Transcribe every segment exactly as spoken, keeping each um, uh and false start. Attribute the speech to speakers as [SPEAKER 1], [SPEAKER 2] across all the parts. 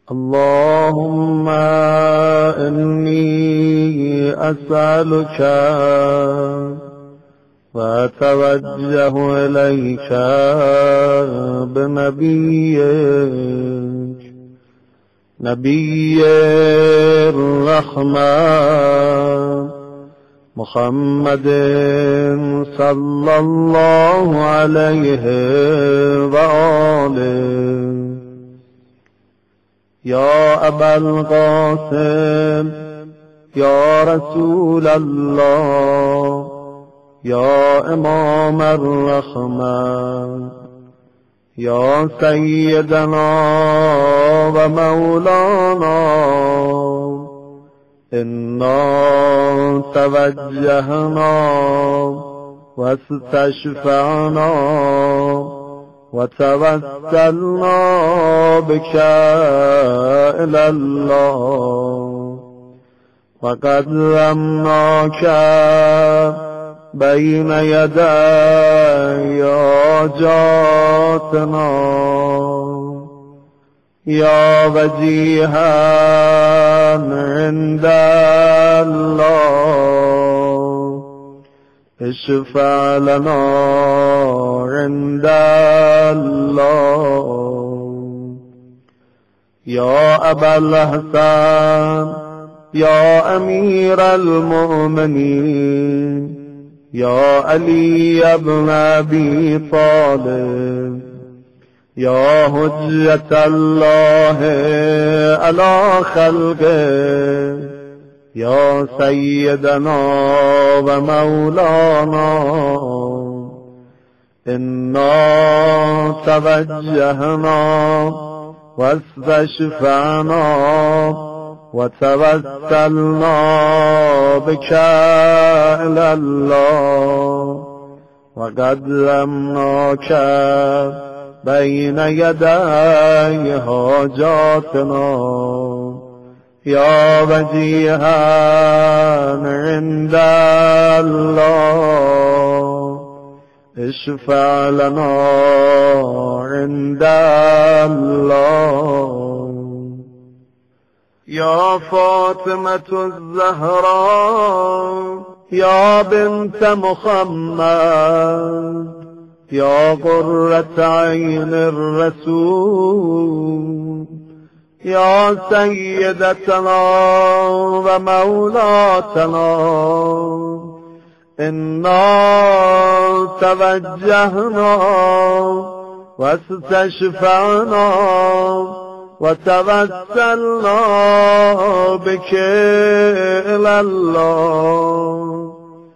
[SPEAKER 1] اللهم إني أسألك وأتوجه إليك بنبيك نبي الرحمة محمد صلى الله عليه وآله. يا أبا القاسم يا رسول الله يا إمام الرحمة يا سيدنا ومولانا إنا توجهنا واستشفعنا وتوسلنا بك إلى الله وقدمناك بين يدي حاجاتنا يا وجيها عند الله اشفع لنا عند الله. يا أبا الحسن يا أمير المؤمنين يا علي بن أبي طالب يا حجة الله على خلقه يا سيدنا ومولانا إنا توجهنا واستشفعنا وتوسلنا بك إلى الله وقدمناك بين يدي حاجاتنا يا وجيها عند الله اشفع لنا عند الله. يا فاطمة الزهراء يا بنت محمد يا قرة عين الرسول يا سيدتنا ومولاتنا إنا توجهنا واستشفعنا وتوسلنا بك إلى الله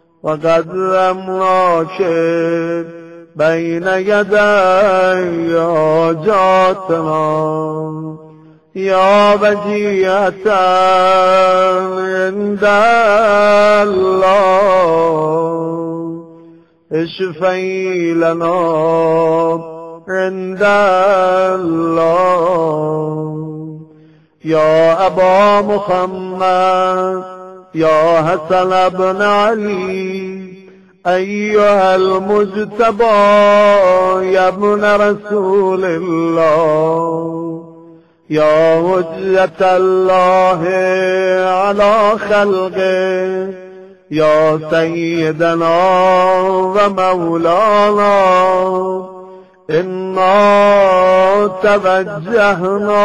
[SPEAKER 1] وقدمناك بين يدي حاجاتنا يا وجيهة عند الله اشفعي لنا عند الله. يا أبا محمد يا حسن بن علي أيها المجتبى يا ابن رسول الله يا حجة الله على خلقه يا سيدنا ومولانا إنا توجهنا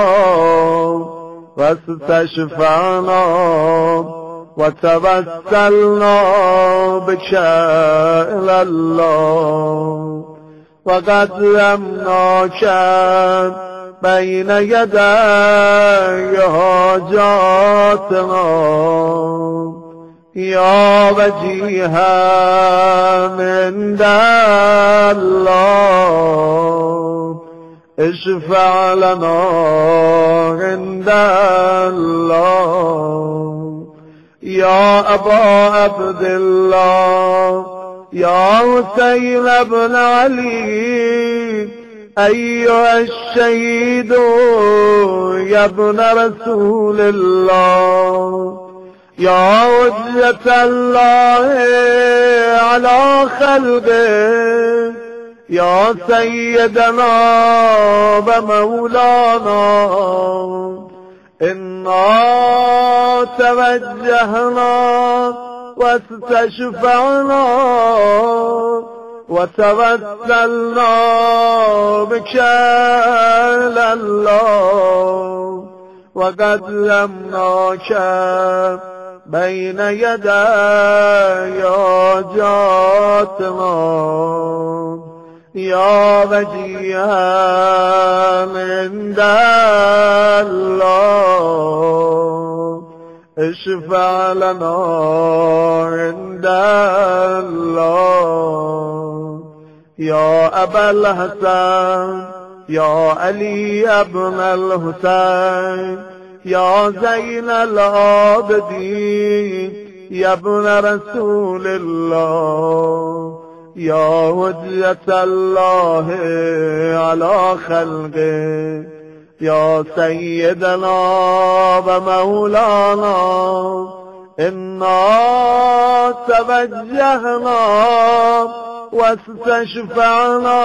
[SPEAKER 1] واستشفعنا وتوسلنا بك إلى الله وقدمناك بين يدي حاجاتنا يا وجيها عند الله اشفع لنا عند الله. يا أبا عبد الله يا حسين بن علي أيها الشهيد يا ابن رسول الله يا حجة الله على خلقه يا سيدنا ومولانا إنا توجهنا واستشفعنا وتوسلنا بك إلى الله وقدمناك بين يدي حاجاتنا يا وجيها عند الله اشفع لنا عند الله يا أبا الحسن يا علي ابن الحسين يا زين العابدين يا ابن رسول الله يا حجة الله على خلقه يا سيدنا ومولانا إنا توجهنا واستشفعنا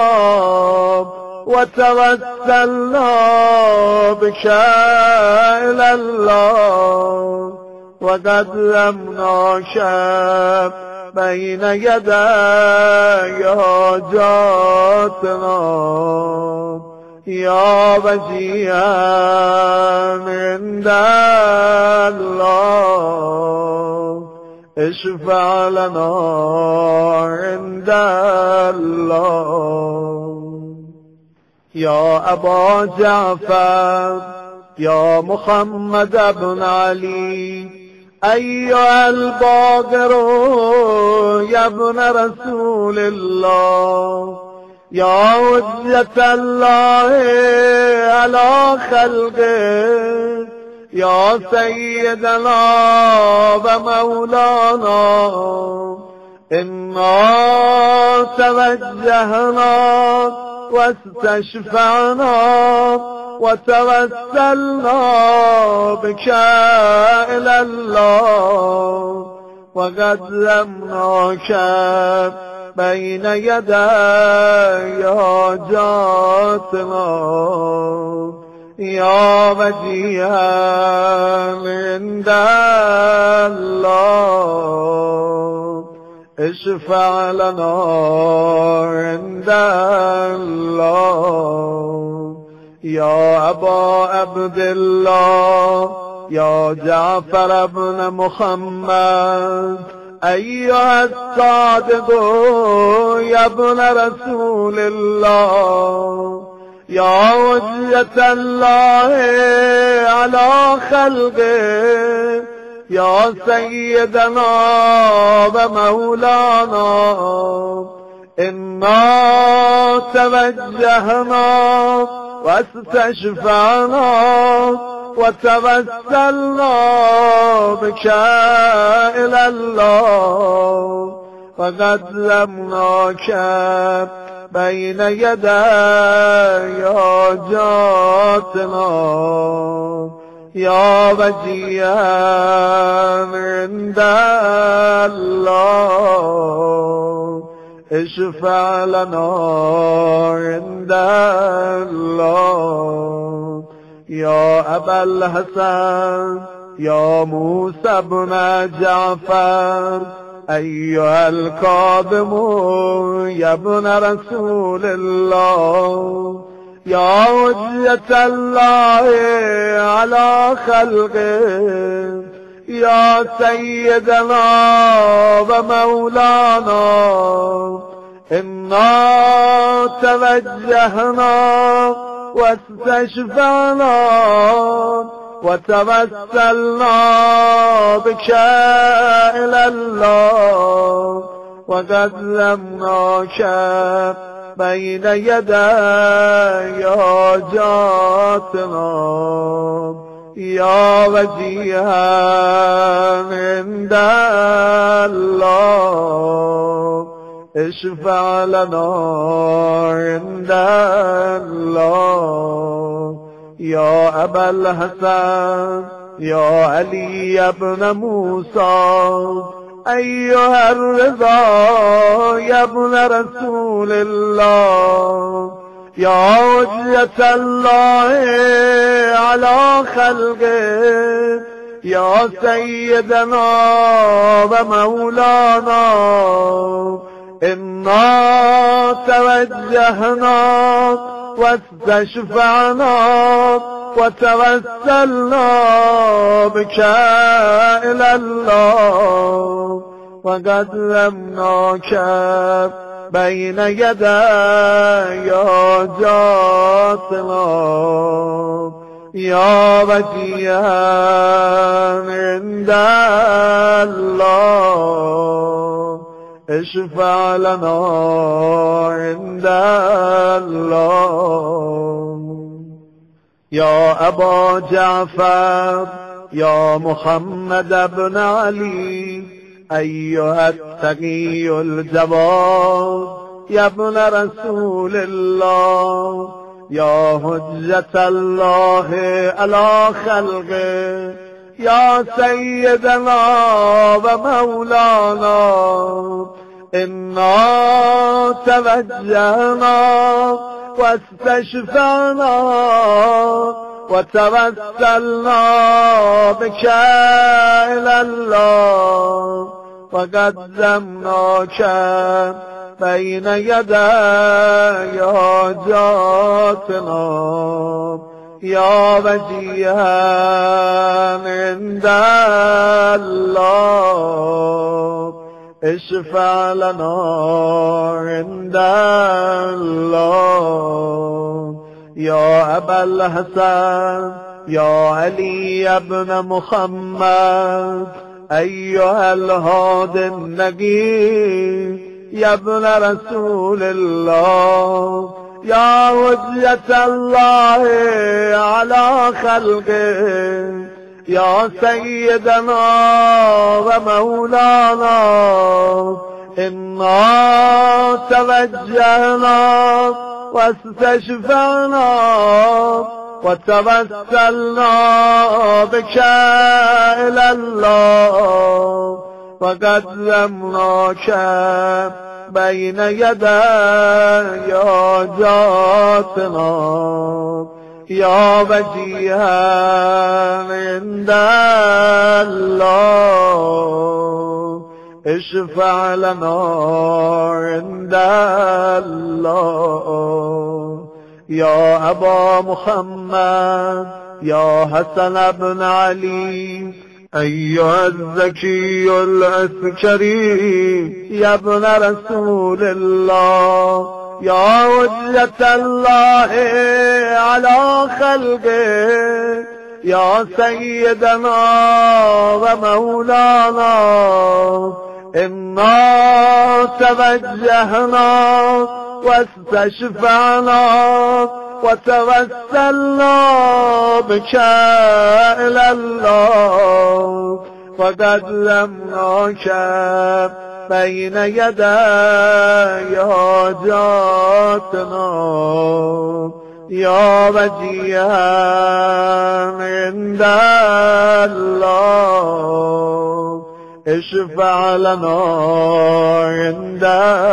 [SPEAKER 1] وتوسلنا بك إلى الله وقدمناك بين يدي حاجاتنا يا وجيها عند الله اشفع لنا عند الله يا أبا جعفر يا محمد بن علي أيها الباقر يا ابن رسول الله يا حجة الله على خلقه يا سيدنا ومولانا إنا توجهنا واستشفعنا وتوسلنا بك إلى الله وقدمناك بين يدي حاجاتنا يا وجيها عند الله اشفع لنا عند الله يا أبا عبد الله يا جعفر بن محمد أيها الصادق يا ابن رسول الله يا حجة الله على خلقه يا سيدنا ومولانا إنا توجهنا واستشفعنا وتوسلنا بك إلى الله وقدمناك بين يدي حاجاتنا يا وجيها عند الله اشفع لنا عند الله يا أبا الحسن يا موسى بن جعفر أيها القادم يا ابن رسول الله يا حجة الله على خلقه يا سيدنا ومولانا إنا توجهنا واستشفعنا وتوسلنا بك إلى الله وقدمناك بين يدي حاجاتنا يا وجيها عند الله اشفع لنا عند الله يا أبا الحسن يا علي بن موسى أيها الرضا يا ابن رسول الله يا حجة الله على خلقه يا سيدنا ومولانا إنا توجهنا واستشفعنا وتوسلنا بك إلى الله وقدمناك بين يدي حاجاتنا يا وجيها عند الله اشفع لنا عند الله يا أبا جعفر يا محمد بن علي أيها التقي الجواد يا ابن رسول الله يا حجة الله على خلقه يا سيدنا ومولانا إنا توجهنا واستشفعنا وتوسلنا بك إلى الله وقدمناك بين يدي حاجاتنا يا وجيها عند الله اشفع لنا عند الله يا أبا الحسن يا علي بن محمد أيها الهادي النقي يا ابن رسول الله يا حجة الله على خلقه يا سيدنا ومولانا إنا توجهنا واستشفعنا وتوسلنا بك إلى الله وقدمناك بين يدي حاجاتنا يا وجيها عند الله اشفع لنا عند الله يا أبا محمد يا حسن بن علي أيها الزكي العسكري يا ابن رسول الله يا حجة الله على خلقه يا سيدنا ومولانا إنا توجهنا واستشفعنا وتوسلنا بك إلى الله وقدمناك بين يدي حاجاتنا يا وجيها عند الله اشفع لنا عند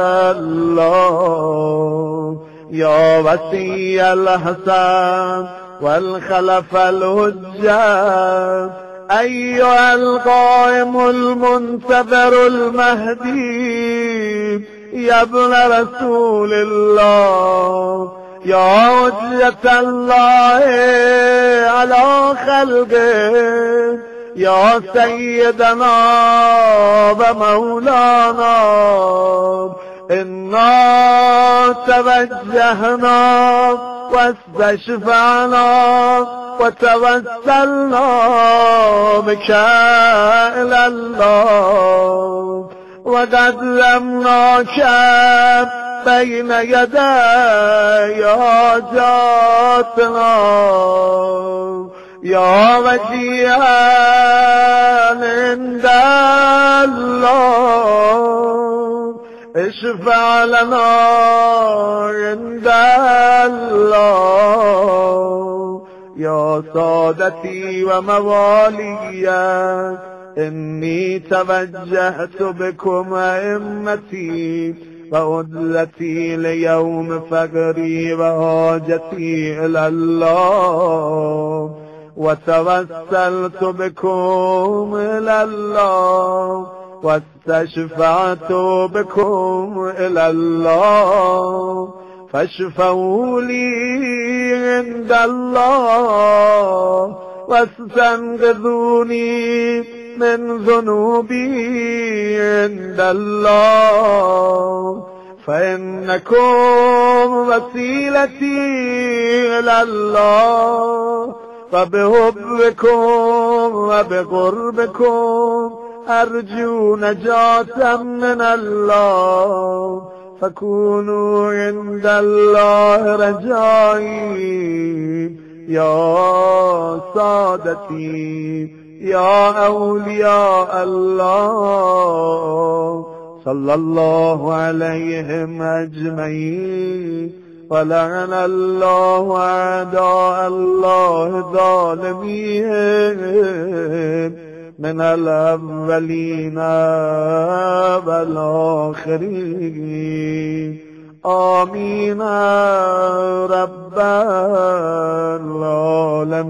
[SPEAKER 1] الله يا وسي الحسن والخلف الهجة أيها القائم المنتظر المهدي يا ابن رسول الله يا حجة الله على خلقه يا سيدنا ومولانا إنا توجهنا واستشفعنا وتوسلنا بك إلى الله وقدمناك بين يدي حاجاتنا يا وجيها عند الله اشفع لنا عند الله يا سادتي وموالي إني توجهت بكم أئمتي وعدلتي ليوم فقري وحاجتي إلى الله وتوسلت بكم إلى الله واستشفعت بكم إلى الله فاشفعوا لي عند الله واستنقذوني من ذنوبي عند الله فإنكم وسيلتي إلى الله وبحبكم وبقربكم أرجو نجاة من الله فكونوا عند الله رجائي يا سادتي يا أولياء الله صلى الله عليهم أجمعين ولعن الله أعداء الله ظالمين من الأولين والآخرين آمين رب العالمين.